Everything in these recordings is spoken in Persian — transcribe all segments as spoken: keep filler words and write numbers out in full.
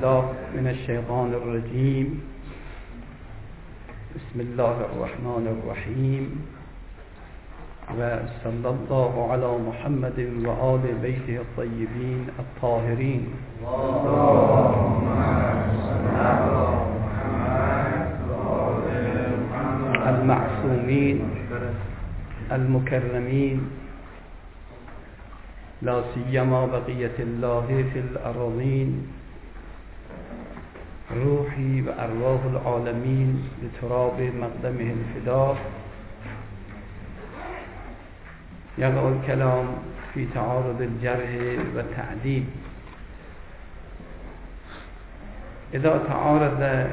بالله من الشيطان الرجيم. بسم الله الرحمن الرحيم، وصلى الله على محمد وآل بيته الطيبين الطاهرين. المعصومين المكرمين، لا سيما بقية الله في الأرضين. روحي وأرواح العالمين لتراب مقدمه الفداء. يقع الكلام في تعارض الجرح والتعديل. إذا تعارض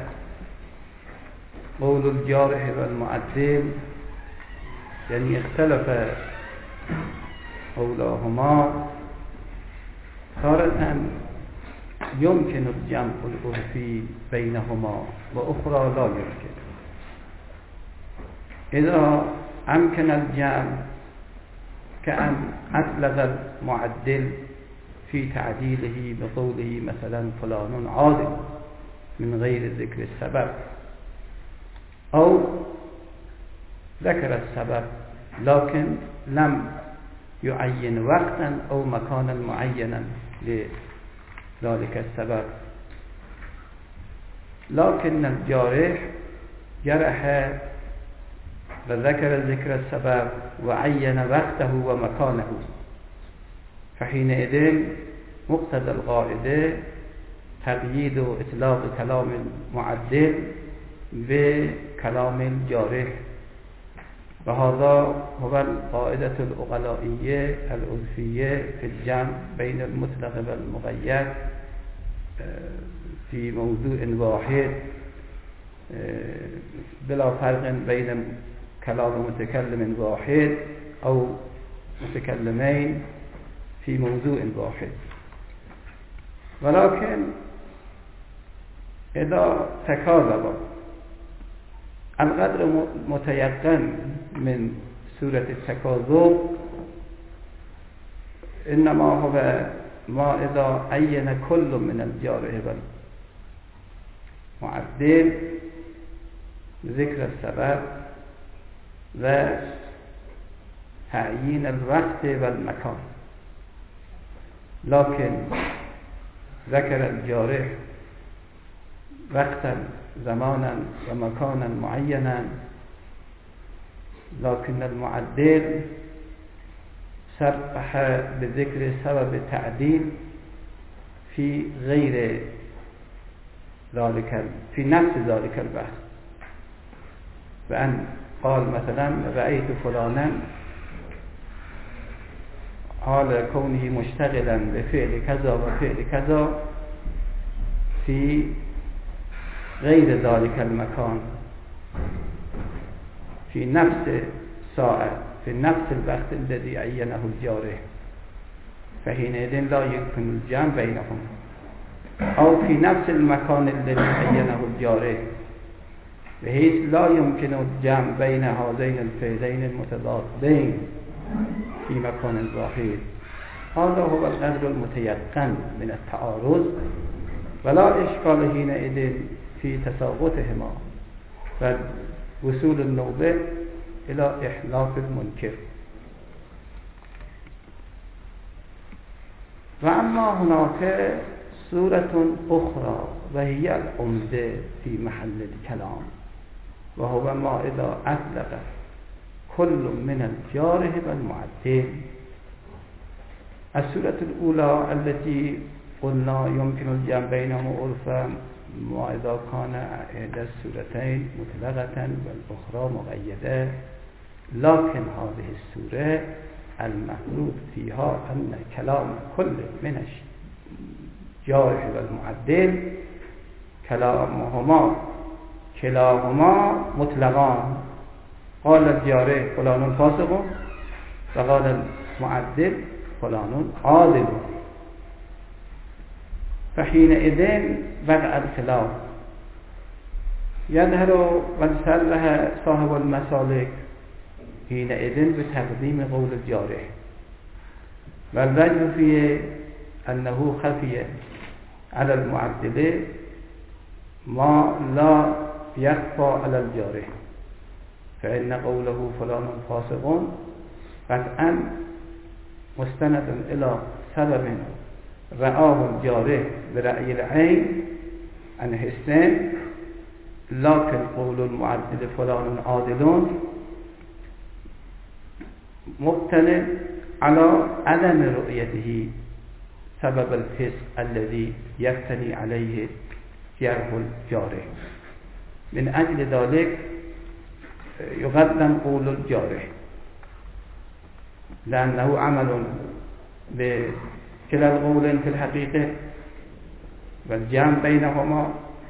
قول الجارح والمعدل، يعني اختلف قولهما، تارة يمكن الجمع العرفي بينهما وأخرى لا يمكن. إذا أمكن الجمع كأن أطلق المعدل في تعديله بقوله مثلا فلان عادل من غير ذكر السبب، أو ذكر السبب لكن لم يعين وقتا أو مكانا معينا لذلك السبب. لكن الجارح جرح وذكر ذكر السبب وعين وقته ومكانه، فحينئذ مقتضى القاعدة تقييد إطلاق كلام المعدل بكلام الجارح، وهذا هو القاعدة العقلائية العرفية في الجمع بين المطلق والمقيد في موضوع واحد بلا فرق بين كلام متكلم واحد أو متكلمين في موضوع واحد. ولكن إذا تكاذب القدر متيقن من سورة التكاذب، إنما هو ما إذا عين كل من الجارح والمعدل ذكر السبب وتعيين الوقت والمكان، لكن ذكر الجارح وقتا زمانا ومكانا معينا، لكن المعدل صرح بذكر سبب التعديل في غير ذلك، في نفس ذلك البحث، بأن قال مثلا رأيت فلانا حال كونه مشتغلا بفعل كذا وفعل كذا في غير ذلك المكان، في نفس ساعة، في نفس الوقت الذي عينه الجارح، فحينئذ لا يمكن الجمع بينهم. أو في نفس المكان الذي عينه الجارح، بحيث لا يمكن الجمع بين هذين الفعلين المتضادين في مكان واحد. هذا هو القدر المتيقن من التعارض، ولا إشكال حينئذ في تساقطهما ووصول النوبة إلى إحلاف المنكر. وأما هناك صورة أخرى وهي العمدة في محل الكلام، وهو ما إذا أطلق كل من الجارح والمعدل. الصورة الأولى التي قلنا يمكن الجمع بينهما عرفا ما إذا كان إحدى السورتين مطلقة والأخرى مقيدة، لكن هذه السورة المفروض فيها أن كلام كل من الجارح والمعدل كلامهما كلاهما مطلقان. قال الجارح فلان فاسق، وقال المعدل فلان عادل، فحينئذ وقع الخلاف. يظهر وانسلها صاحب المسالك حينئذ بتقديم قول الجارح، والوجه فيه أنه خفي على المعدل ما لا يخفى على الجارح، فإن قوله فلان فاسق قطعا مستند إلى سبب رآه الجارح برأي العين عن حسين، لكن قول المعدل فلان عادل مبتنى على عدم رؤيته سبب الفسق الذي يفتني عليه جرح الجارح. من أجل ذلك يقدم قول الجارح لأنه عمل بكلا القولين في الحقيقة والجمع بينهما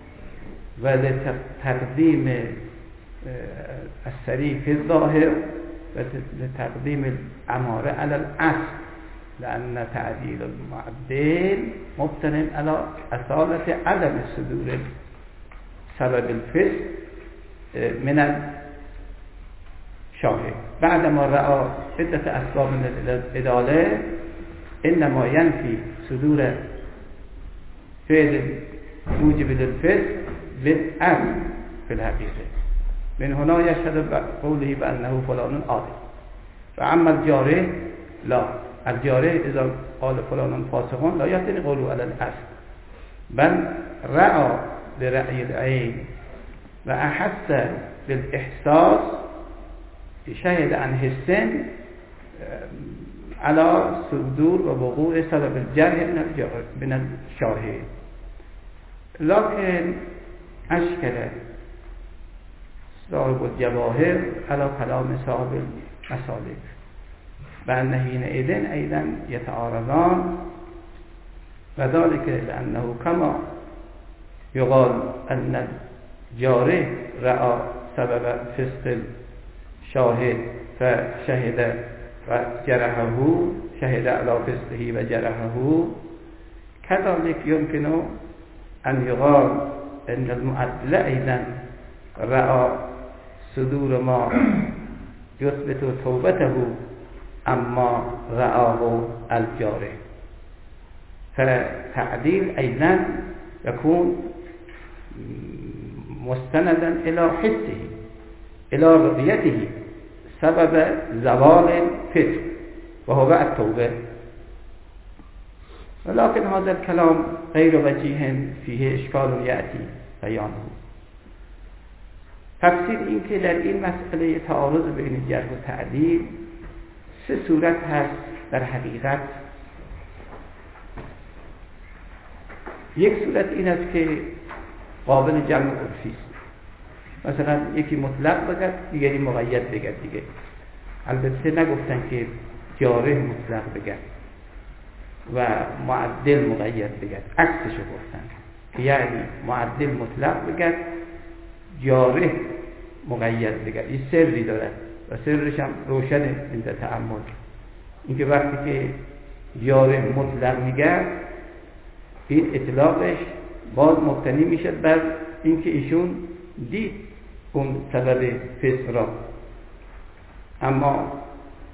ولتقديم السري في الظاهر ولتقديم الأمارة على الأصل، لأن تعديل المعدل مبتنى على أصالة عدم صدور سبب الفسق من الشاهد. بعدما رأى عدة أسباب من الإدالة إنما ينفي صدور فعل موجب للفسق بالأمر في الحقيقة. من هنا يشهد بقوله بأنه فلان عادل. فأما الجارح لا، الجارح إذا قال فلان فاسق لا يتني قوله على الأصل، بل رأى برأي العين وأحس بالإحساس، شهد عن حسين على صدور ووقوع سبب الجرح من الشاهد. لكن أشكل صاحب الجواهر على كلام صاحب المسالك، بأن حينئذ أيضا يتعارضان، وذلك لأنه كما يقال أن الجارح رأى سبب فسق الشاهد فشهد وجرحه، شهد على فسقه وجرحه، كذلك يمكن أن يقال أن المعدل أيضا رأى صدور ما يثبت توبته أما رآه الجارح، فتعديل أيضا يكون مستندا إلى حسه، إلى رؤيته سبب زوال الفسق وهو التوبة. ولكن هذا الكلام غير وجيه، فيه إشكال يأتي بيانه. تفسیر این که در این مسئله تعارض بین جرح و تعدیل سه صورت هست در حقیقت. یک صورت این است که قابل جمع عرفی است، مثلا یکی مطلق بگد دیگری مقید بگد دیگه. البته نگفتن که جارح مطلق بگد و معدل مقید بگد، عکسشو گفتن، یعنی معدل مطلق بگد جارح مقید بگد. این سری داره و سرش هم روشنه عند تأمل، اینکه وقتی که جارح مطلق میگه این اطلاقش باز مبتنی میشه بر اینکه ایشون دید اون سبب فسق را. اما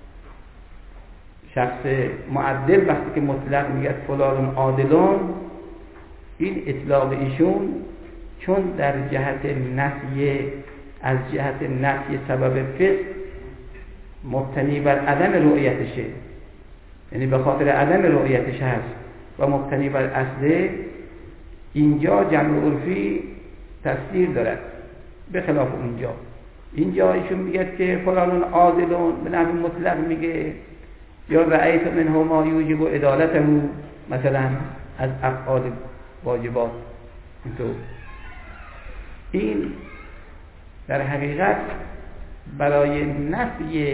شخص معدل وقتی که مطلق میگه فلان عادلون، این اطلاق ایشون چون در جهت نفی، از جهت نفی سبب فسق مبتنی بر عدم رؤیتشه، یعنی به خاطر عدم رؤیتش هست و مبتنی بر اصله، اینجا جمع عرفی تصدیر دارد به خلاف اونجا. اینجا ایشون میگه که فلان عادلون به نحو مطلق میگه، یا رأیت منه ما یوجب عدالته، مثلا از افعال واجبات. اینطور این در حقیقت برای نفی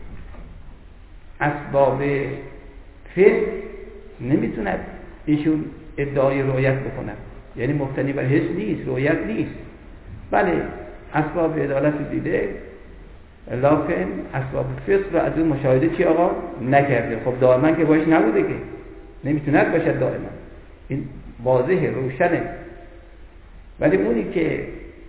اسباب فسق نمیتوند ایشون ادعای رؤیت بکنه، یعنی مبتنی بر حس نیست، رؤیت نیست. بله اسباب عدالت دیده، لکن اسباب فسق را از اون مشاهده چی آقا نکرده. خب دائما که باش نبوده، که نمیتوند باشد دائما، این واضحه روشنه. ولی اونی که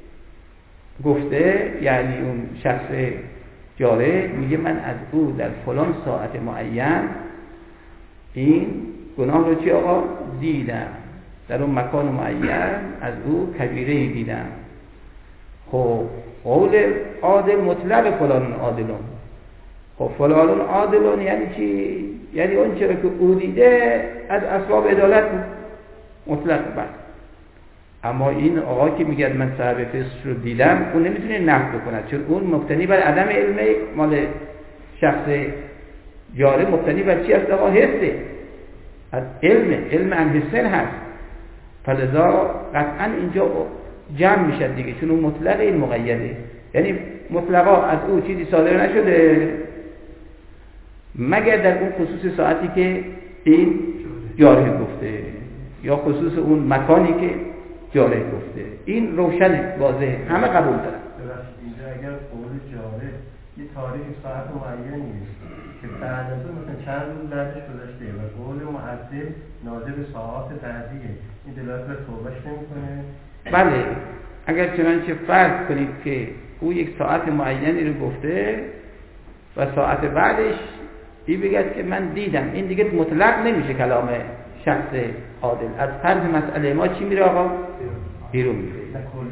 گفته، یعنی اون شخص جاره، میگه من از او در فلان ساعت معین این گناه رو چی آقا دیدم، در اون مکان معین از او کبیره‌ای دیدم. خب قول عادل مطلق فلان عادلون. خب فلان عادلون یعنی چی؟ یعنی اون چرا که او دیده از اسباب عدالت بود مطلق. بس اما این آقا که میگه من صاحب فسق رو دیدم، اون نمیتونه نقد بکنه، چون اون مبتنی بر عدم علم مال شخص جاره. مبتنی بر چی هست آقا؟ حسه، از علم علم انحسن هست. فلذا قطعا اینجا جمع میشه دیگه، چون اون مطلق این مقیده. یعنی مطلقا از او چیزی صادر نشده مگر در اون خصوص ساعتی که این جاره گفته، یا خصوص اون مکانی که جاره گفته. این روشنه، واضحه، همه قبول دارن. اینجا اگر قول جاره یه تاریخ ساعت معینی نیست که بعد از اون مثلا چند روز بعدش گذشته و قول معدل ناظر به ساعات بعدیه، این دلالت به توبهش نمیکنه؟ بله، اگر چنانچه فرض کنید که او یک ساعت معینی رو گفته و ساعت بعدش این بگید که من دیدم، این دیگه مطلق نمیشه کلام شخص عادل. از فرض مسئله ما چی میره آقا؟ بیرون میره.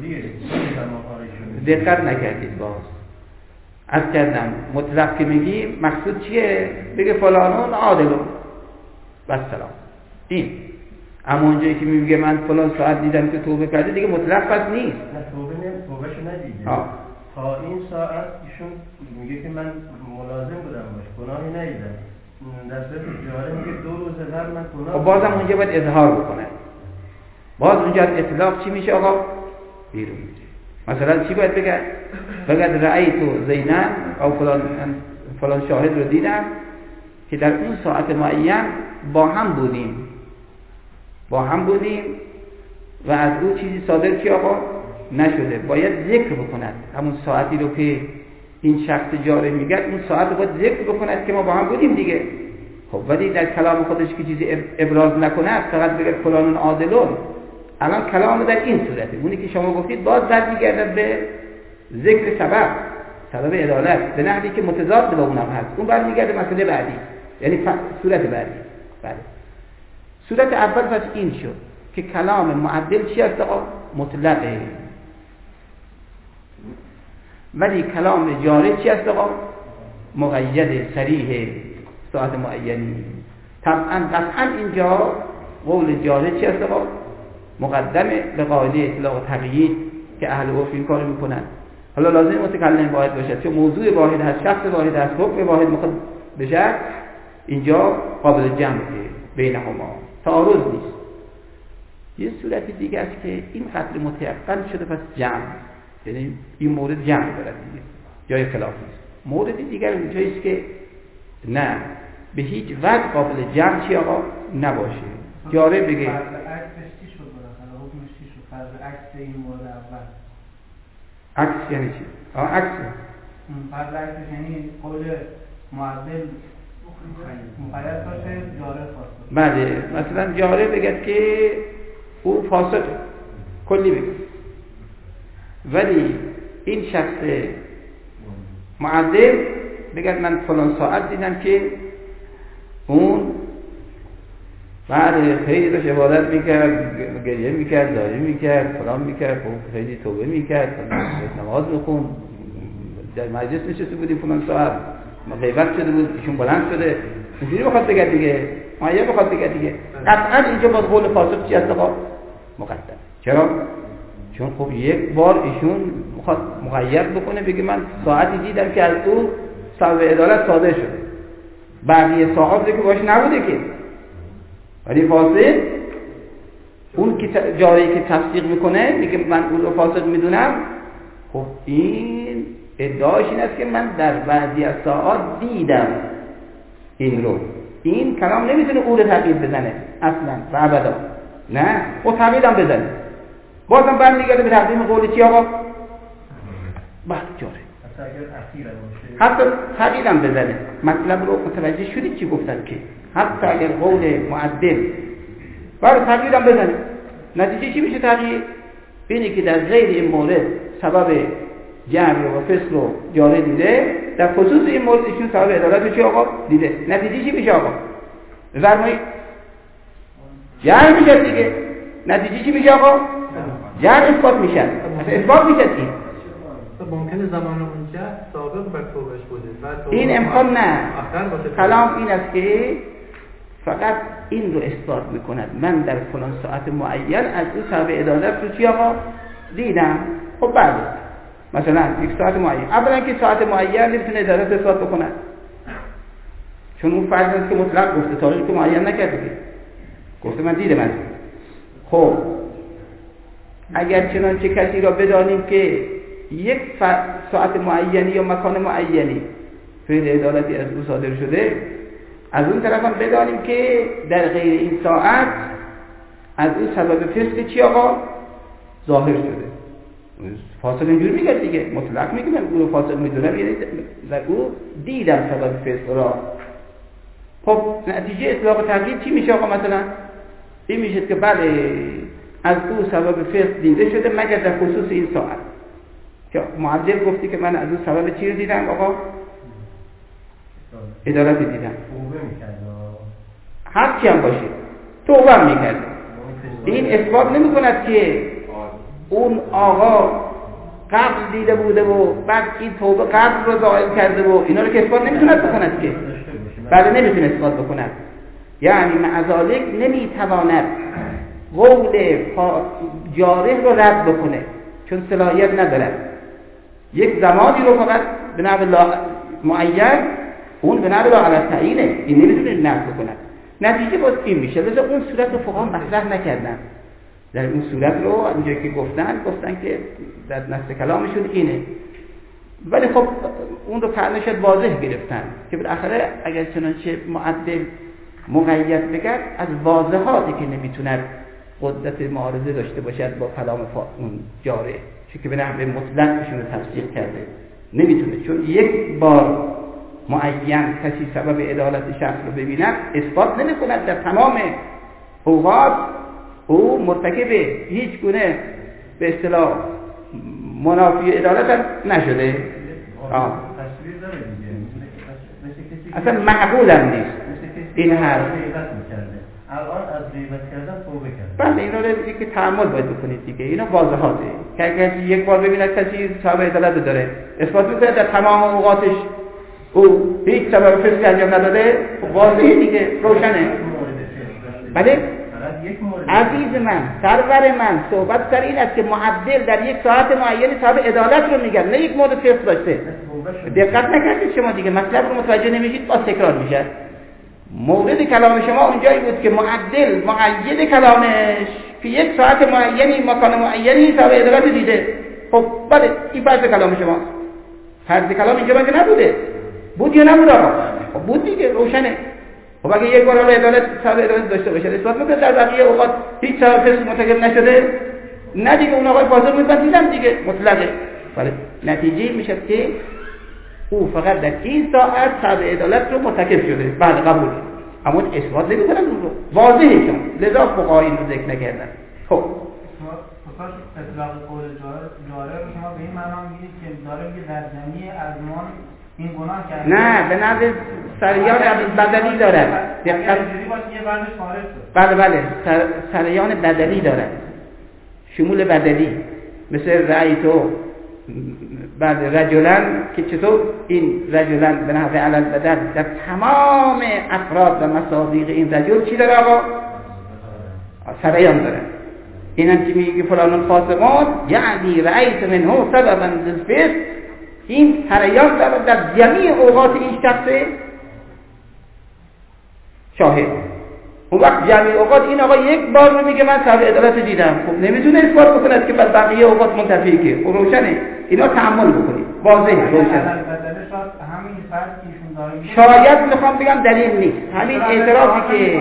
دقت نکردید. باز از کردم مطلق که میگی مقصود چیه؟ بگه فلانون عادلون بس سلام. این اما اونجایی که میگه من فلان ساعت دیدم که توبه کرده، دیگه مطلق پس نیست. نه توبه نه، توبهشو ندیده. تا این ساعت ایشون میگه که من ملازم بودم باش، گناهی ندیدم. در صورت جاره میگه دو روز قبل من گناه. خب بازم اونجا باید اظهار بکنه. باز اونجا اطلاق چی میشه آقا؟ بیرون میشه. مثلا چی باید بگه؟ بگه رأیتو زینب او فلان فلان شاهد رو دیدم که در اون ساعت معین با هم بودیم با هم بودیم و از او چیزی صادر چی آقا؟ نشده. باید ذکر بکند همون ساعتی رو که این شخص جاره میگه، اون ساعت رو باید ذکر بکند که ما با هم بودیم دیگه. خب ولی در کلام خودش که چیزی ابراز نکنه، فقط بگه فلانون عادلون، الان کلام در این صورته. اونی که شما گفتید باز برمیگردد به ذکر سبب سبب عدالت به نحوی که متضاد با اونم هست. اون برمیگرده مسئله بعدی، یعنی صورت بعدی. بله، صورت اول پس این شد که کلام معدل چی است آقا؟ مطلقه. ولی کلام جاری چی است آقا؟ مقید، صریح، ساعت معینی. طبعا قطعا اینجا قول جاری چی است آقا؟ مقدمه به قاعده اطلاق و تقیید که اهل عرف این کارو میکنن. حالا لازم متکلم واحد باشد، چون موضوع واحد هست، شخص واحد هست، حکم واحد میخواد بشه، اینجا قابل جمعه بینهما، تعارض نیست. یه صورت دیگه است که این قتل متیقن شده پس جمع، یعنی این مورد جمع دارد دیگه، جای خلاف نیست. مورد دیگر اونجاییست که نه به هیچ وجه قابل جمع چی آقا نباشه. جاره بگه فرض عکسش چی شد بالاخره؟ حکمش چی شد؟ فرض عکس این مورد اول. عکس یعنی چی؟ آه عکس. فرض عکسش یعنی قول معدل مقید باشه، جاره فاسد. بله، مثلا جاره بگه که او فاسد کلی بگه، ولی این شخص معدل بگه من فلان ساعت دیدم که اون بعد خیلی داشت عبادت میکرد، گریه میکرد، داری میکرد، فلان میکرد، خیلی توبه میکرد، نماز میخوند، در مجلس نشسته بودیم فلان ساعت، غیبت شده بود، ایشون بلند شده، اینجوری بخواد بگه دیگه، معین بخواد بگه دیگه. قطعا اینجا باز قول فاسق چی هست آقا؟ مقدم. چرا؟ چون خب یک بار ایشون میخواد مقید بکنه، بگه من ساعتی دیدم که از او صاحب عدالت صادر شده، بقیه صاحب که باش نبوده که. ولی فاسد اون که جاری که تصدیق میکنه میگه من اون رو فاسد میدونم، خب این ادعاش این است که من در بعضی از ساعات دیدم این رو. این کلام نمیتونه او رو تقیید بزنه اصلا و ابدا، نه او تقیید هم بزنه، بازم برمیگرده به تقدیم قول چی آقا؟ بعد جاره حتی تقیید هم بزنه. مطلب رو متوجه شدید چی گفتن که حتی اگر قول معدل برای تقیید هم بزنه، نتیجه چی میشه تقیید؟ اینه که در غیر این مورد سبب جمع و فسق رو جاره دیده، در خصوص این مورد ایشون سبب عدالت رو چی آقا؟ دیده. نتیجه چی میشه آقا؟ بفرمایید. جمع میشه دیگه. نتیجه چی میشه آقا؟ جر اثبات میشه. اصلا اثبات میشه این. ممکنه زمان اونجا سابق بر توبهش بوده. این امکان نه. کلام این است که فقط این رو اثبات میکند. من در فلان ساعت معین از او سبب عدالت رو چی آقا دیدم. خب بعد مثلا یک ساعت معین، اولا که ساعت معین نمیتونه عدالت اثبات بکنه، چون اون فرض است که مطلق گفته، تاریخ که معین نکرده، گفته من دیدم از. خب اگر چنانچه کسی را بدانیم که یک ساعت معینی یا مکان معینی فعل عدالتی از او صادر شده، از اون طرف هم بدانیم که در غیر این ساعت از او سبب فسق چی آقا ظاهر شده. فاسق اینجور میگه دیگه، مطلق میگه من او رو فاسق میدونم، یعنی در او دیدم سبب فسق را. خب نتیجه اطلاق تقیید چی میشه آقا؟ مثلا این میشه که بله از او سبب فسق دیده شده مگر در خصوص این ساعت، که معدل گفتی که من از او سبب چی رو دیدم آقا؟ عدالت دیدم. توبه میکرد هر چی هم باشه توبه هم میکرد. این اثبات نمی کند که اون آقا قبل دیده بوده و بعد این توبه قبل رو ظاهر کرده و اینا رو که اثبات نمیتوند بکند که. بله نمیتونه اثبات بکند. یعنی معذالک نمیتواند قول جارح رو رد بکنه چون صلاحیت نداره. یک زمانی رو فقط به نحو معین، اون به نحو علی تعیینه، این نمیتونه نقد بکنه. نتیجه باز این میشه. لذا اون صورت رو فقها مطرح نکردن. در اون صورت رو اونجایی که گفتن گفتن که در نص کلامشون اینه، ولی خب اون رو پرنشت واضح گرفتن که بالاخره اگر چنانچه معدل مقید بگرد از واضحاتی که نمیتونه قدرت معارضه داشته باشد با کلام اون جاره، چون که به نحو مطلقشون رو تصدیق کرده نمیتونه، چون یک بار معین کسی سبب عدالت شخص رو ببیند اثبات نمی کند در تمام اوقات او مرتکب هیچ گونه به اصطلاح منافی عدالت هم نشده. آه. اصلا معقول هم نیست این حرف. الان از غیبت کردن توبه کرد. بله اینا رو دیگه تأمل باید بکنید دیگه، اینا واضحاته که کسی یک بار ببیند کسی سبب عدالت داره اثبات میکنه در تمام اوقاتش او هیچ سبب فسقی انجام نداده، واضحه دیگه، روشنه. بله عزیز من، سرور من، صحبت سر این است که معدل در یک ساعت معینی سبب عدالت رو میگن، نه یک مورد فسق داشته. دقت نکردید شما دیگه، مطلب رو متوجه نمیشید، باز تکرار میشه. مورد کلام شما اونجایی بود که معدل مقید کلامش که یک ساعت معینی مکان معینی سبب عدالت دیده. خب بله این فرض کلام شما، فرض کلام اینجا مگه نبوده؟ بود یا نبود آقا؟ خب بود دیگه، روشنه. خب اگه یک بار عدالت سبب عدالت داشته باشه اثبات میکنه در بقیه اوقات هیچ سبب فسق مرتکب نشده، نه دیگه اون آقای فاسق میگن دیدم دیگه مطلقه. بله نتیجه میشه که او فقط در این ساعت سبب عدالت رو مرتکب شده. بله قبول، اما اثبات نمیکنن اون رو، واضحه چون لذا فقها این رو ذکر نکردن. خب اصلا اطلاق قول جاره رو شما به این معنا میگید که داره میگه در جمعی ازمان این گناه کرده؟ نه، به نحو سریان بدلی دارد. دقت بله بله سر، سریان بدلی دارد، شمول بدلی، مثل رأیتو بعد رجلن که چطور این رجلن به نحو علل بدل در تمام افراد و مصادیق این رجل چی داره آقا؟ سریان داره. این هم که میگه فلان فاسقان یعنی رأیت منه سببا للفسق، این سریان داره در جمعی اوقات این شخص شاهد. اون وقت جمعی اوقات این آقا یک بار رو میگه من سبب عدالت دیدم، خب نمیتونه اثبات بکند که بر بقیه اوقات منتفی که. خب روشنه، اینا تأمل بکنید، واضحه روشنه. شاید میخوام بگم دلیل نیست، همین اعترافی که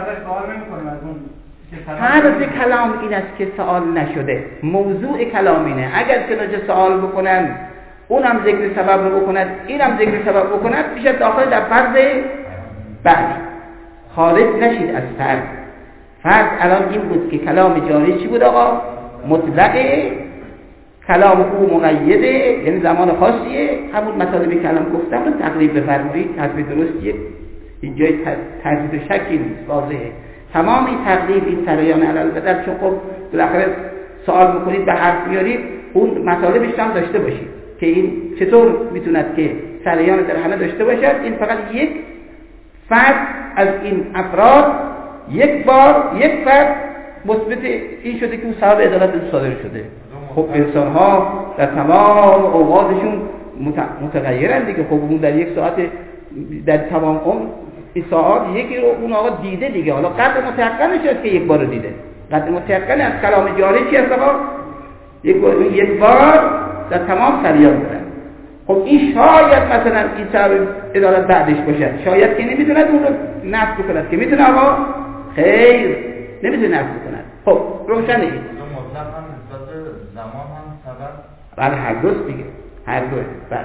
فرض کلام این است که سوال نشده، موضوع کلام اینه. اگر که نجا سوال بکنن اونم ذکر سبب رو بکند اینم ذکر سبب بکند میشه داخل در فرض بعدی، خارج نشید از فرض. فرض الان این بود که کلام جاری چی بود آقا؟ مطلقه، کلام او مقیده، یعنی زمان خاصیه. همون مطالبی که الان گفتم رو تقریب بفرمایید، تصویر درستیه، اینجای تردید و شکی نیست، واضحه. تمام این تقلید، این سرایان علل بدل، چون خب بالاخره سوال میکنید به حرف میارید، اون مطالبش هم داشته باشید که این چطور میتوند که سرایان در همه داشته باشد. این فقط یک فرد از این افراد یک بار یک فرد مثبت این شده که اون صاحب عدالت صادر شده. خب انسان ها در تمام اوقاتشون متغیرن دیگه. خب اون در یک ساعت در تمام اون ساعت یکی رو اون آقا دیده دیگه. حالا قدر متيقنش است که یک بار رو دیده. قدر متيقن از کلام جاری چی است آقا؟ یک بار یک بار در تمام سریان داره. خب این شاید مثلا این صاحب عدالت بعدش باشه، شاید که نمیتونه اون رو نفی کنه، که میتونه آقا خیر نمیتونه نفی کنه. خب روشنه این مطلق هم نسبت زمان هم سبب بله هر دوست دیگه، هر دوست. بله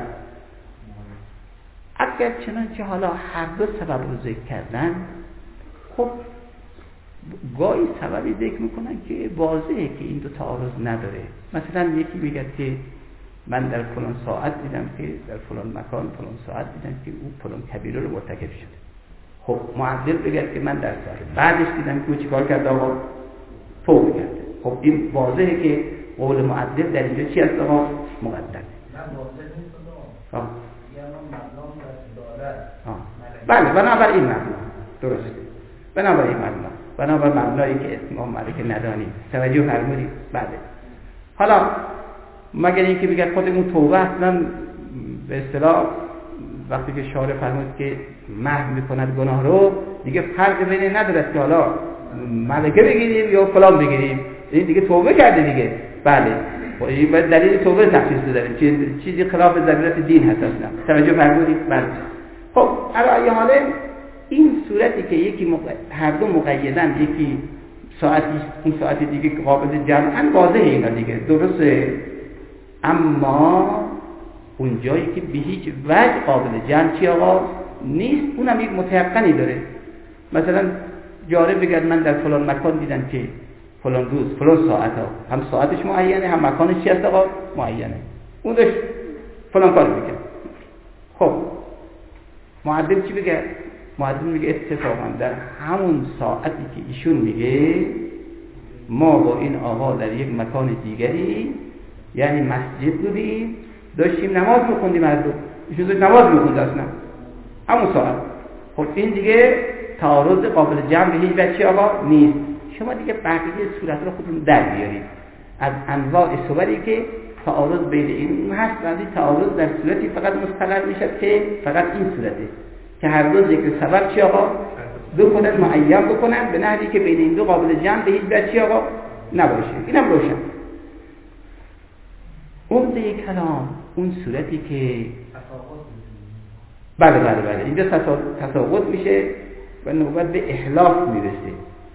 اگر چنانچه حالا هر دو سبب رو ذکر کردن، خب گاهی سببی ذکر میکنن که واضحه که این دو تعارض نداره. مثلا یکی میگه که من در فلان ساعت دیدم که در فلان مکان فلان ساعت دیدم که او فلان کبیره رو مرتکب شده. خب معدل بگه که من در ساعت بعدش دیدم که او چیکار کرده آقا؟ توبه کرده. خب این واضحه که قول معدل در اینجا چی هست آقا؟ مقدمه. نه واضح نیست آقا. آه. یعنی مبنام در داره. آه. بله بنابراین مبنا درسته. بنابراین مبنا بنابراین مبنایی که امام مالک ندانیم. توجه فرمودید؟ بله. حالا مگر اینکه بگه خودمون توبه اصلا به اصطلاح وقتی که شارع فرمود که محو میکند گناه رو، دیگه فرق بین ندارد که حالا ملکه بگیریم یا فلان بگیریم، این دیگه توبه کرده دیگه. بله این باید دلیل توبه تخصیص بداریم، چیزی خلاف ضرورت دین هست اصلا. توجه فرمودید؟ بله. خب علی حال این صورتی که یکی مق... هر دو مقیدن، یکی ساعتی این ساعت دیگه قابل جمعن، واضحه اینا دیگه درسته. اما اون جایی که به هیچ وجه قابل جمع چی آقا نیست، اونم یک متيقنی داره. مثلا جاره بگرد من در فلان مکان دیدم که فلان روز فلان ساعت ها، هم ساعتش معینه هم مکانش چی هست آقا معینه، اون داشت فلان کار میکرد. خب معدل چی بگه؟ معدل میگه اتفاقا در همون ساعتی که ایشون میگه ما با این آقا در یک مکان دیگری یعنی مسجد بودیم، داشتیم نماز میخوندیم، هر دو ایشون داشت نماز میخوند اصلا همون ساعت. خب این دیگه تعارض قابل جمع به هیچ وجه آقا نیست. شما دیگه بقیه صورت رو خودتون در بیارید از انواع صوری که تعارض بین این هست. ولی تعارض در صورتی فقط مستقر میشه که فقط این صورته که هر دو ذکر سبب چی آقا بکنن، معین بکنن به نحوی که بین این دو قابل جمع به هیچ وجه آقا نباشه. اینم روشن. اون ده کلام اون صورتی که بله بله بله اینجا تساقط میشه و نوبت به احلاف میرسه،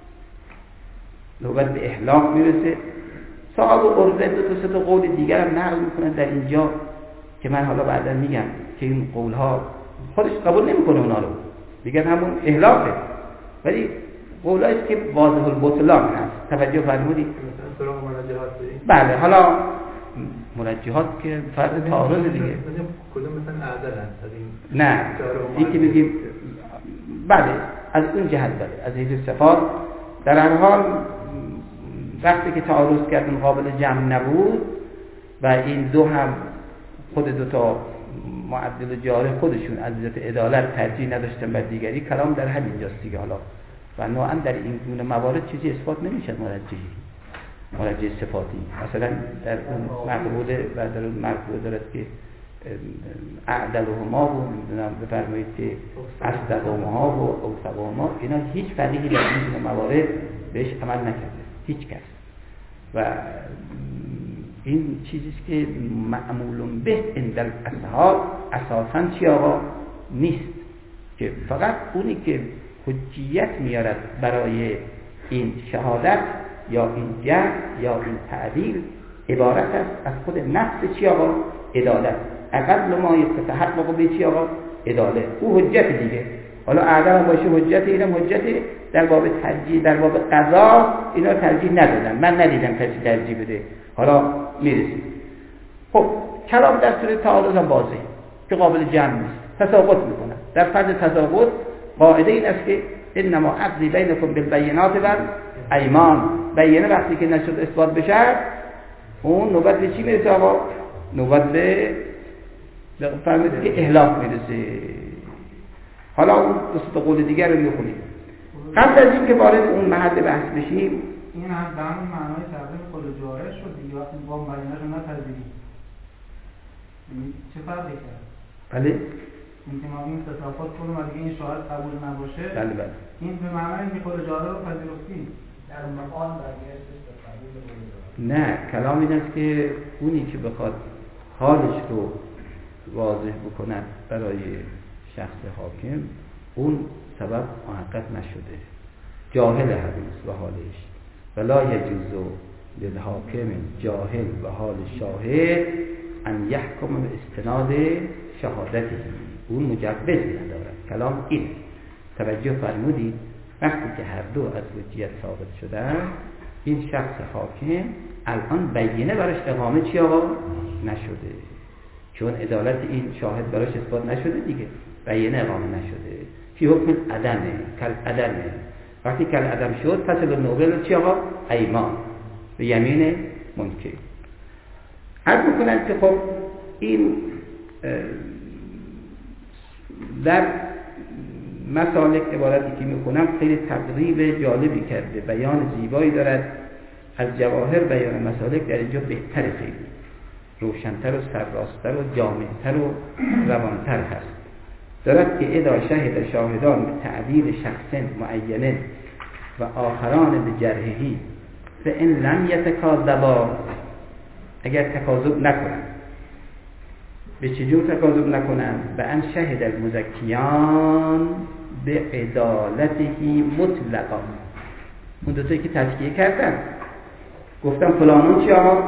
نوبت به احلاف میرسه. صاحب عرضه دو تا سه تا قول دیگر هم نقل میکنن در اینجا که من حالا بعدا میگم که این قول ها خودش قبول نمیکنه اونا رو، میگن همون احلافه، ولی قولایی که واضح البطلان هست. توجه فرمودید؟ بله. حالا مرجحات که فرد تعارض دیگه کدوم مثلا اعدل هست نه این که بگیم بله از اون جهت بله از حیث صفات در هر حال وقتی که تعارض کردن قابل جمع نبود و این دو هم خود دو تا معدل جاره خودشون از جهت عدالت ترجیح نداشتن بر دیگری، کلام در همین جاست دیگه. حالا و نوعا در این گونه موارد چیزی اثبات نمیشه مرجحی مرجع صفاتی. مثلا در اون مقبوله و در اون مقبوله دارد که اعدلهما و نمیدونم بفرمایید که اصدقهما و اوثقهما، اینا هیچ فقیهی در این موارد بهش عمل نکرده، هیچ کس. و این چیزیست که معمول به عند الاصحاب اساساً چی آقا نیست، که فقط اونی که حجیت میارد برای این شهادت یا این جهل یا این تعدیل عبارت است از خود نفس چی آقا عدالت. اقل ما یتحقق به چی آقا عدالت، او حجت دیگه. حالا اعدل باشه حجت، اینم حجت در باب ترجیح، در باب قضا اینا ترجیح ندادن، من ندیدم کسی ترجیح بده. حالا میرسیم. خب کلام در صورت تعارض هم واضحه که قابل جمع نیست، تساقط میکنه. در فرض تساقط قاعده این است که انما عقدی بینکم بالبینات و ایمان. بینه وقتی که نشد اثبات بشه اون نوبت به چی میرسه آقا؟ نوبت به فرمودید که احلاف میرسه. حالا اون دو قول دیگر رو میخونیم. قبل از این که وارد اون محل بحث بشیم، این هم به همون معنای تقدیم قول جارح شد دیگه. وقتی با بیانش رو نپذیریم چه فرقی کرد؟ بله اینکه ما این تصافات کنیم و دیگه این شاهد قبول نباشه، بله بله این به معنای اینکه قول جارح رو پذیرفتیم در مقام برگشتش به قبول قول جارح. نه، کلام این است که اونی که بخواد حالش رو واضح بکند برای شخص حاکم، اون سبب محقق نشده، جاهل هنوز به حالش. ولا یجوز للحاکم جاهل و حال شاهد ان یحکم به استناد شهادته، اون مجوزی ندارد. کلام این توجه فرمودید. وقتی که هر دو از حجیت ثابت شدن، این شخص حاکم الان بینه براش اقامه چی آقا؟ نشده، چون عدالت این شاهد براش اثبات نشده دیگه، بینه اقامه نشده. فی حکم عدمه، کل عدمه. وقتی کل عدم شد پس به نوبل چی آقا؟ ایمان، به یمین منکر. عرض میکنم که خب این در مسالک عبارتی که میکنم خیلی تقریب جالبی کرده، بیان زیبایی دارد. از جواهر بیان مسالک در اینجا بهتر، خیلی روشنتر و سرراستر و جامعتر و روانتر هست. دارد که اذا شهد شاهدان به تعدیل شخص معین و آخران به جرحهی فان لم یتکاذبا، اگر تکاذب نکنند. به چجور تکاذب نکنند؟ به ان شهد المزکیان به عدالتهی مطلقا. اون دوتایی که تزکیه کردن گفتم فلانون چی آقا؟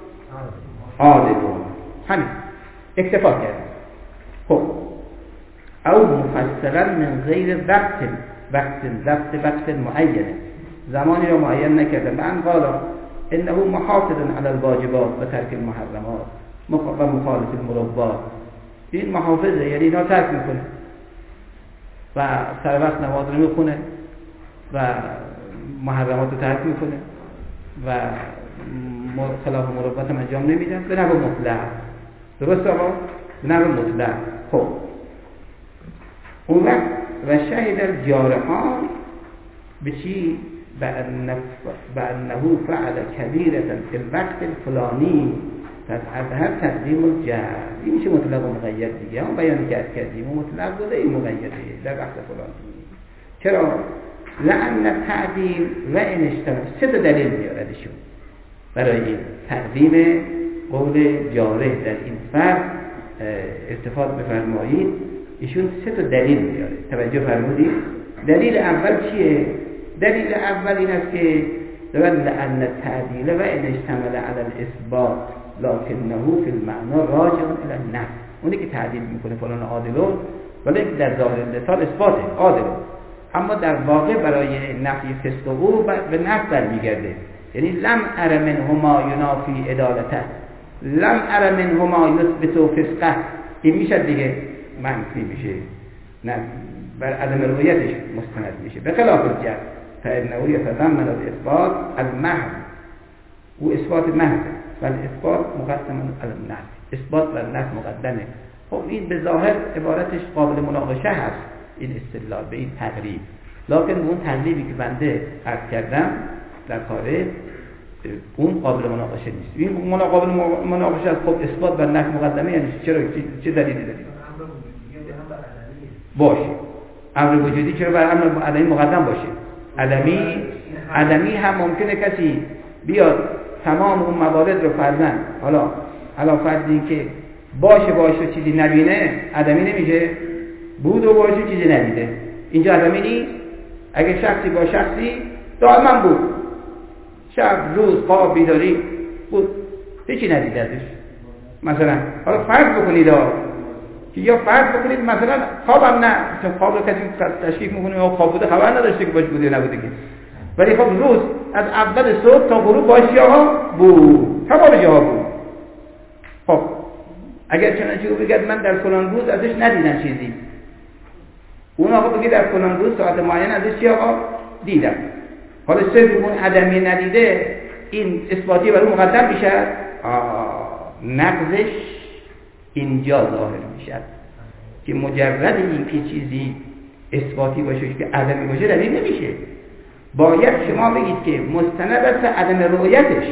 عادلون، همین اکتفا کردن. خب او مفصلا من غیر وقت وقت وقت وقت معین، زمانی را معین نکردن. من قال انه محافظ علی الواجبات و ترک المحرمات و مخالف المربات. این محافظه، یعنی اینا ترک میکنه و سر وقت نماز رو میخونه و محرمات رو ترک میکنه و خلاف مربات هم انجام نمیدن به نحو مطلق. درست آقا؟ به نحو مطلق. خب اون وقت و شهد الجارحان به چی؟ به انه فعل کبیرة فی الوقت الفلانی فهر تقدیم الجهل. این میشه مطلق و مقید دیگه. هم بیان کرد کردیم و مطلق بوده، این مقیده در وقت فلانی. چرا؟ لأن تعدیل و انشتماع سه تا دلیل میاردشون برای این تقدیم قول جارح در این فرق. التفات بفرمایید، ایشون سه تا دلیل میاره. توجه فرمودید؟ دلیل اول چیه؟ دلیل اول این است که لأن التعدیل و ان اشتمل على الاثبات لكنه فی المعنى راجع الى النفی. اونی که تعدیل میکنه فلان عادلون، ولی در ظاهر لسان اثباته عادلون، اما در واقع برای نفی فسق او به نفی برمیگرده. یعنی لم ار منهما ینافی عدالته، لم ار منهما یثبت فسقه. این میشه دیگه منفی میشه، نه بر عدم رؤیتش مستند میشه. به خلاف الجهل فانه یتضمن الاثبات المحض، او اثبات محض و الاثبات مقدم علی النفی، اثبات و نفی مقدمه. خب این به ظاهر عبارتش قابل مناقشه هست، این استدلال به این تقریب، لکن اون تقریبی که بنده عرض کردم در کاره اون قابل مناقشه نیست. این قابل مناقشه است. خب اثبات و نفی مقدمه یعنی چرا؟ چه دلیلی دارید؟ باشه. امر وجودی چرا بر امر عدمی مقدم باشه؟ عدمی عدمی هم ممکنه کسی بیاد تمام اون موارد رو فرضاً، حالا حالا فرضی که باشه باشه چیزی نبینه، عدمی نمیشه. بود و باشه چیزی ندیده، اینجا عدمی نیست. اگه شخصی با شخصی دائما بود، شب روز خواب بیداری بود، هیچی ندیده ازش. مثلا حالا فرض بکنید که یا فرض بکنید مثلا خوابم نه، چون خواب رو کسی تشکیک میکنه یا خواب بوده خبر نداشته که باش بوده نبوده که، ولی خب روز از اول صبح تا غروب باش یا بود، تمام جا بود. خب اگر چنانچه او بگد من در فلان روز ازش ندیدم چیزی، اون آقا بگه در فلان روز ساعت معین ازش چی آقا دیدم. حالا صرف اون عدمی ندیده این اثباتی برای مقدم میشه، نقضش اینجا ظاهر میشه که مجرد این که چیزی اثباتی باشه که عدمی باشه دلیل نمیشه. باید شما بگید که مستند است عدم رؤیتش.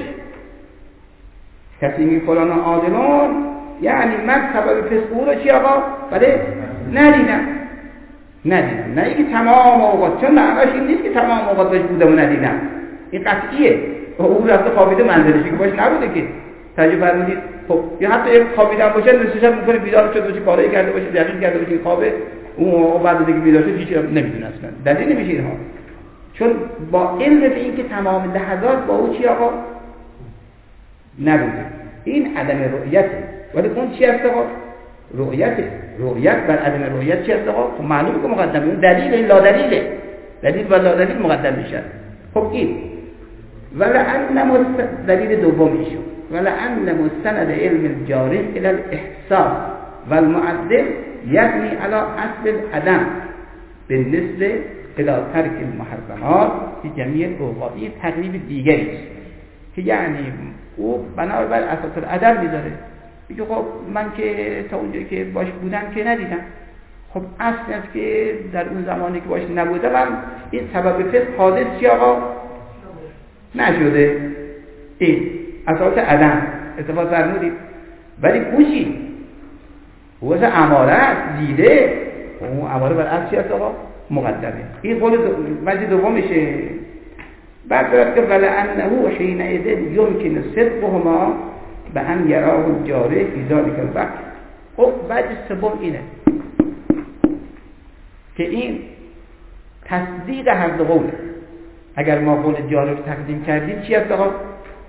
کسی می فلان عادلون یعنی من سبب فسق رو چی آقا؟ بله ندیدم ندیدم نه اینکه تمام اوقات، چون معناش این نیست که تمام اوقات باش بودم و ندیدم، این قطعیه. اون رفته خوابیده منزلش که باش نبوده که تجربه فرمودید. خب یا حتی یک خوابیدن باشه نصف شب میکنه بیدار شده باشه کاری کرده باشه دقیق کرده باشه خوابه، اون بعد دیگه بیدار شد هیچ نمیدونه اصلا دلیل نمیشه اینها، چون با علم به این که تمام لحظات با او چی آقا نبوده. این عدم رؤیته. ولی اون چی هست آقا؟ رؤیته. رؤیت بر عدم رؤیت چی هست آقا؟ خب معلومه که مقدمه. اون دلیل این لا دلیله. دلیل و لا دلیل مقدم میشه. خب این ولعن مست... دلیل دومیش ولعن مستند علم الجارح الى الاحساس والمعدل یعنی على اصل العدم بالنسبه الى ترک المحرمات فی جمیع الاوقات. این تقریب دیگری است که یعنی او بنابر بر اساس العدم میذاره، میگه خب من که تا اونجایی که باش بودم که ندیدم. خب اصل است که در اون زمانی که باش نبودم من این سبب فسق حادث چی آقا نشده. این اساس عدم اتفاق فرمودید. ولی کوشی واسه اماره دیده اون اماره بر اصل چی هست آقا مقدمه. این قول وجه دوم میشه. بعد دارد که ولعنه حینئذ یمکن صدقهما به ان یراه الجارح فی ذلک الوقت. خب بعد سوم اینه که این تصدیق هر دو قوله. اگر ما قول جارح رو تقدیم کردیم چی هست آقا؟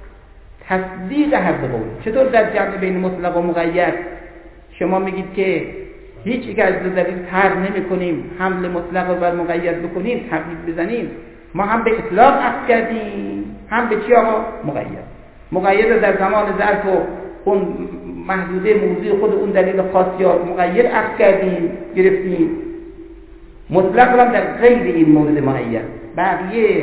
تصدیق هر دو قوله. چطور در جمع بین مطلق و مقید شما میگید که هیچ یک از دو دلیل فرق نمی کنیم، حمل مطلق رو بر مقید بکنیم، تقیید بزنیم. ما هم به اطلاق عقد کردیم هم به چی آقا؟ مقید. مقید رو در زمان ظرف و اون محدوده موضوع خود اون دلیل خاصی ها مقید عقد کردیم گرفتیم. مطلق رو هم در غیر این مورد معین. بقیه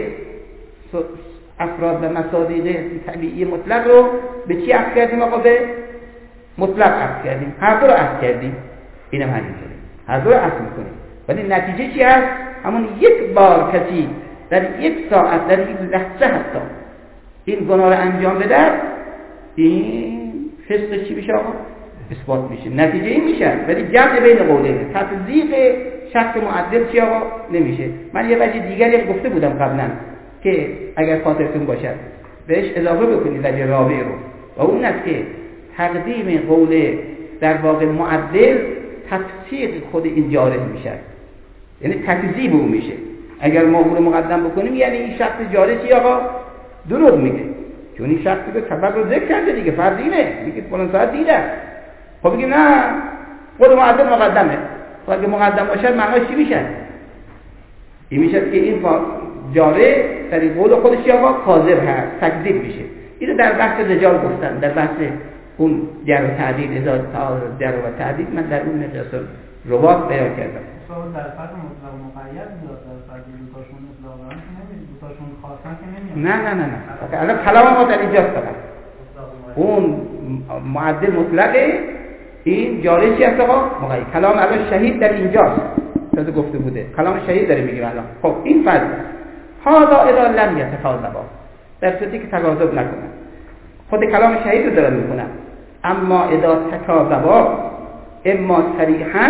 افراد و مصادیق طبیعی مطلق رو به چی عقد کردیم آقا؟ به مطلق عقد کردیم. هر دو رو عقد کردیم. اینم همینطوره. هر دو رو عقد میکنیم. ولی نتیجه چی هست؟ همون یک بار کسی در یک ساعت در یک لحظه حتی این گناه رو انجام بده، این فسق چی میشه آقا؟ اثبات میشه. نتیجه این میشه. ولی جمع بین قولین تصدیق شخص معدل چی آقا نمیشه. من یه وجه دیگری هم گفته بودم قبلا که اگر خاطرتون باشد بهش اضافه بکنید وجه رابع رو، و اون است که تقدیم قول در واقع معدل تفسیر خود این جارح میشه، یعنی تکذیب اون میشه. اگر ما اون رو مقدم بکنیم یعنی این شخص جارح چی آقا دروغ میگه، چون این شخصی به سبب رو ذکر کرده دیگه، فرض اینه میگه فلان ساعت دیدم. خب بگیم نه خود معدل مقدمه. خب اگه مقدم باشه معناش چی میشه؟ این میشه که این جارح در این قول خودش چی آقا کاذب هست، تکذیب میشه. اینو در بحث رجال گفتن، در بحث اون جر و تعدیل ازاد جر و تعدیل من در اون مقیاس رباط بیان کردم. سوال در فرق مطلق و مقید میاد، در فرق دوتاشون مطلقاً که نمیاد، دوتاشون خاصن که نمیاد. نه نه نه نه. الان کلام ما در اینجاست فقط. اون معدل مطلقه، این جاری چی هست آقا؟ مقید. کلام الان شهید در اینجاست. تازه گفته بوده. کلام شهید داره میگیم الان. خب این فرض. هذا اذا لم يتفاضبا. در صورتی که تفاضل نکنه. خود کلام شهید رو دارن میکنن. اما اذا تکاذبا اما صریحا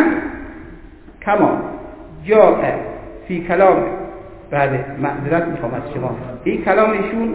کما جاء فی کلام، بله معذرت میخوام از شما، این کلامشون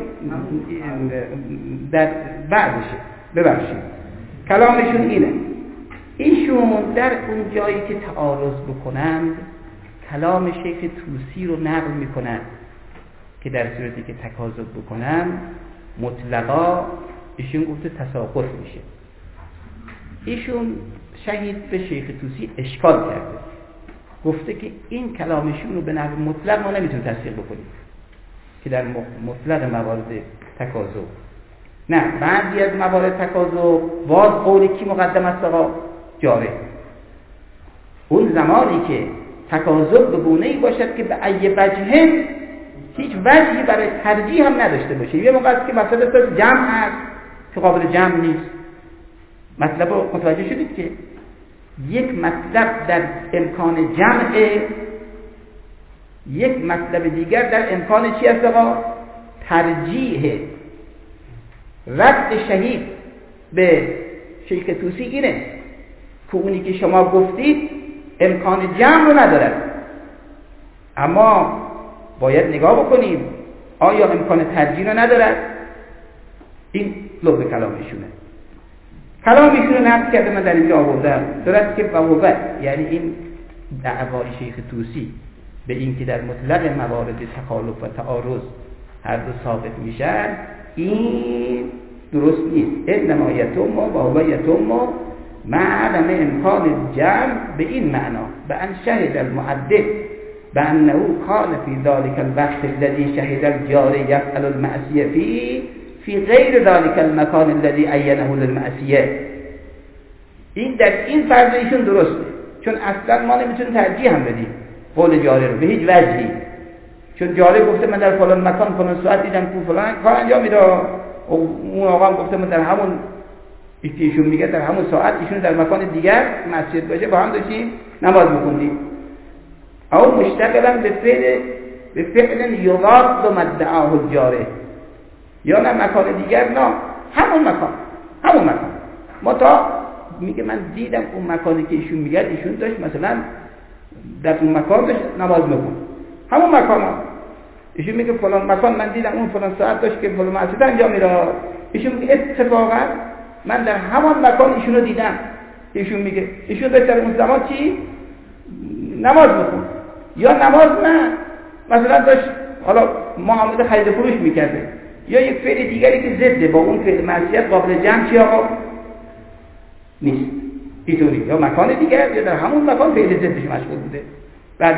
در بعدشه، ببخشید کلامشون اینه، ایشون در اون جایی که تعارض بکنند کلام شیخ طوسی رو نقل میکنند که در صورتی که تکاذب بکنن مطلقا ایشون گفته تساقط میشه. ایشون شهید به شیخ طوسی اشکال کرده، گفته که این کلامشون رو به نحو مطلق ما نمیتونیم تصدیق بکنیم که در مطلق موارد تکاذب، نه بعضی از موارد تکاذب باز قولی کی مقدم است آقا؟ جارح. اون زمانی که تکاذب به گونه‌ای باشد که به ای وجه هیچ وجهی برای ترجیح هم نداشته باشه. یه موقع است که مطلب جمع هست که قابل جمع نیست. مطلب رو متوجه شدید که یک مطلب در امکان جمعه، یک مطلب دیگر در امکان چی است آقا؟ ترجیح. رد شهید به شیخ طوسی اینه که اونی که شما گفتید امکان جمع رو ندارد، اما باید نگاه بکنیم آیا امکان ترجیح رو ندارد. این لب کلام ایشونه. کلام ایشونه نقد کرده، من در اینجا آوردم. درست که وهوه، یعنی این دعوای شیخ طوسی به این که در مطلق موارد تخالف و تعارض هر دو ثابت میشن، این درست نیست. انما یتم و هو یتم مع عدم امکان الجمع، به این معنا به ان شهد المعدد بانه کان فی ذلک الوقت الذي شهد الجار یفعل المعصیه فی فی غیر ذلک المکان الذي عینه للمعصیه. این در این فرض ایشون درسته، چون اصلا ما نمیتونیم ترجیح هم بدیم قول جاره رو به هیچ وجهی، چون جاره گفته من در فلان مکان فلان ساعت دیدم کو فلان کار انجام میده، اون آقا هم گفته من در همون ایشون میگه در همون ساعت ایشون در مکان دیگر مسجد باشه با هم داشتیم نماز میخوندیم. او مشتغلا به فعل به فعل یضاد مدعاه الجاره، یا نه مکان دیگر، نه همون مکان همون مکان. ما تا میگه من دیدم اون مکانی که ایشون میگه ایشون داشت مثلا در اون مکان داشت نماز میخوند، همون مکان ها. ایشون میگه فلان مکان من دیدم اون فلان ساعت داشت که فلان مسجد انجام میداد. ایشون میگه اتفاقا من در همان مکان ایشون رو دیدم. ایشون میگه ایشون داشت در اون زمان چی؟ نماز میخوند، یا نماز نه مثلا داشت حالا معامله خرید فروش میکرده، یا یک فعل دیگری که ضد با اون فعل معصیت قابل جمع چی آقا نیست اینطوری، یا مکان دیگر یا در همون مکان فعل ضدش مشغول بوده. بعد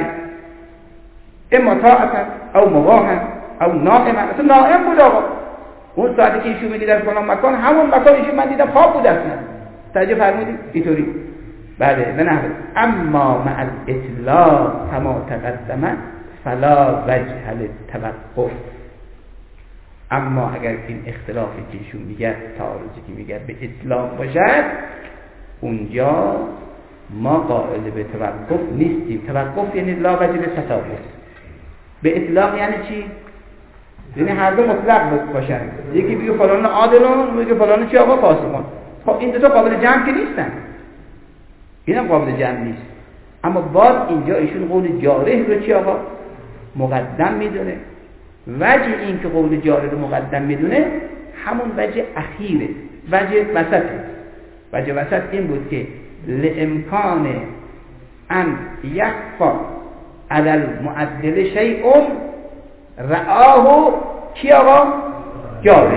اما طاعتا او مباحا او نائما، اصلا نائم بود آقا اون ساعتی که ایشون میگه در فلان مکان همون مکان ایشون من دیدم خواب بود اصلا. توجه فرمودید اینطوری. بله نه نه اما مع الاطلاق کما تقدم فلا وجه للتوقف. اما اگر این اختلافی که ایشون میگه تعارضی که میگه به اطلاق باشد، اونجا ما قائل به توقف نیستیم. توقف یعنی لا وجه للتطابق. به اطلاق یعنی چی؟ یعنی هر دو مطلق باشن. یکی بگه فلان عادلون، میگه فلان چی آقا فاسقون. خب این دو تا قابل جمع که نیستن، این هم قابل جمع نیست. اما باز اینجا ایشون قول جارح رو چی آقا مقدم میدونه. وجه این که قول جارح رو مقدم میدونه همون وجه اخیره، وجه وسطه. وجه وسط این بود که لامکان ان یخفا علی المعدل شیء رآه کی آقا جارح.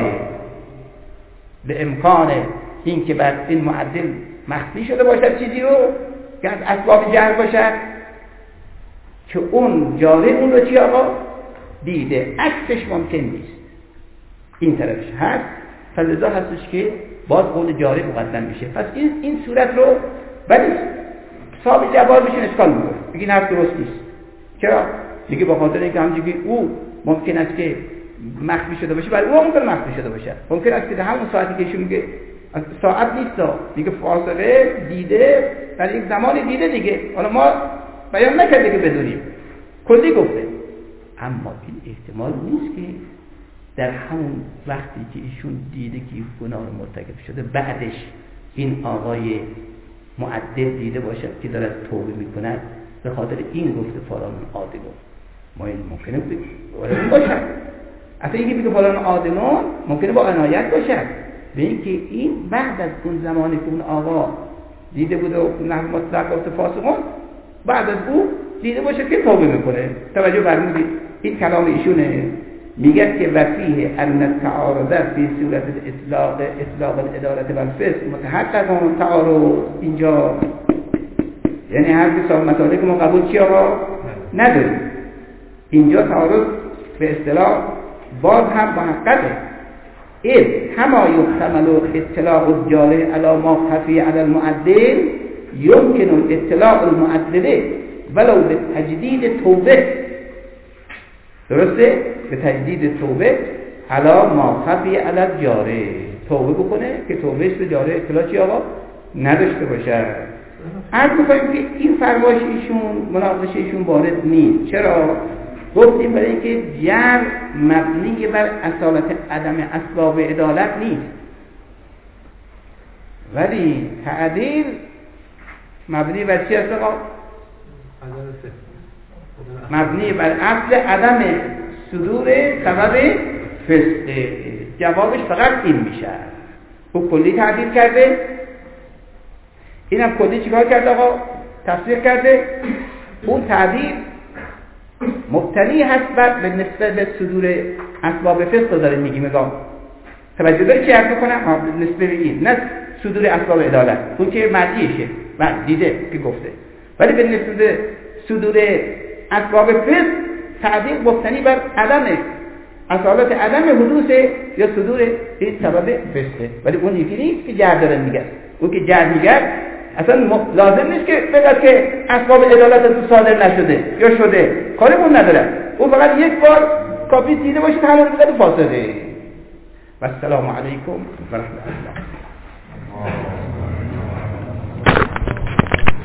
لامکان این که بر این معدل مخفی شده باشد چیزی رو که از اسباب جهر باشد، که اون جاره اون رو چی آقا دیده، عکسش ممکن نیست، این طرفش هست، فلذا هستش که باز قول جاره مقدم میشه. پس این این صورت رو ولی صاحب جواب بشین اشکال میکنه، بگین حرف درست نیست. چرا؟ میگه با خاطر اینکه همونجوری که او ممکن است که مخفی شده باشه، ولی او ممکن مخفی شده باشه. ممکن است که در همون ساعتی که ایشون میگه ساعت نیست، دیگه فاصله دیده در یک زمانی دیده دیگه، حالا ما بیان نکرده که بدونیم، کلی گفته. اما این احتمال نیست که در همون وقتی که ایشون دیده که گناه مرتکب شده بعدش این آقای معدل دیده باشد که دارد توبه میکند به خاطر این گفته فلان عادلون. ما این ممکنه بگیم باشد، اصلا اینکه بگه فلان عادلون ممکنه با عنایت باشد به اینکه این بعد از اون زمانی که اون آقا دیده بوده و نحو مطلق گفته فاسقون، بعد از او دیده باشه که توبه میکنه. توجه فرمودید این کلام ایشونه. میگه که وفیه ان التعارض فی صورت الاطلاق اطلاق الاداره و الفسق متحقق تعارض. اینجا یعنی هر دو سال مطالب ما قبول چی آقا نداریم. اینجا تعارض به اصطلاح باز هم محققه. اذ كما يحتمل اطلاع الجارح على ما خفي على المعدل يمكن اطلاع المعدل ولو به تجدید توبه، درسته؟ به تجدید توبه حالا ما خفی علی جاره، توبه بکنه که توبهش به جاره اطلاع چی آقا؟ نداشته باشه. عرض می‌کنیم که این فرمایش ایشون مناقشه ایشون وارد نیست. چرا؟ گفتیم برای اینکه جر مبنی بر اصالت عدم اسباب عدالت نیست، ولی تعدیل مبنی بر چی است آقا؟ مبنی بر اصل عدم صدور سبب فسق. جوابش فقط این میشه. او کلی تعدیل کرده، اینم کلی چیکار کرده آقا؟ تصدیق کرده. اون تعدیل مبتنی هست بر به نسبت به صدور اسباب فسق داره میگیم. نگاه توجه داری چی عرض میکنم؟ نسبت به این نه صدور اسباب عدالت، اون که مرجیشه من دیده که گفته، ولی به نسبت به صدور اسباب فسق تعدیل مبتنی بر عدم اصالت عدم حدوث یا صدور این سبب فسقه. ولی اون یکی نیست که جر داره میگه. اون که جر میگه اصلا لازم نیست که بگه که اسباب عدالت تو صادر نشده یا شده، کارمون نداره. اون فقط یک بار کافی دیده باشه همون رو بگه فاسده. و السلام علیکم و رحمت الله.